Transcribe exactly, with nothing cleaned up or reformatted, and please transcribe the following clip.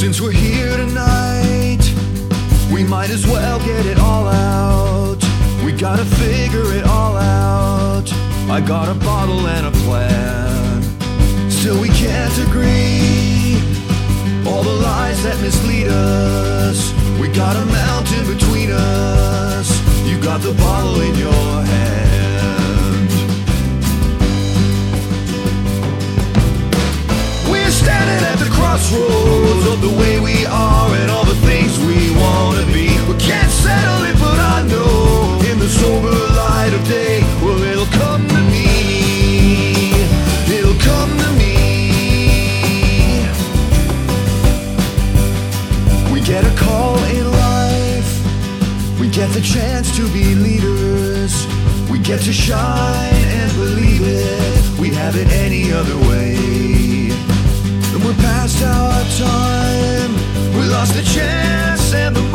Since we're here tonight, we might as well get it all out. We gotta figure it all out. I got a bottle and a plan. Still we can't agree. All the lies that mislead us, we got a mountain between us. You got the bottle in your hand. We're standing at the crossroads of the way we are and all the things we wanna be. We can't settle it, but I know in the sober light of day, well, it'll come to me. It'll come to me. We get a call in life. We get the chance to be leaders. We get to shine and believe it. We have it any other way. And we're past our time. We lost the chance and the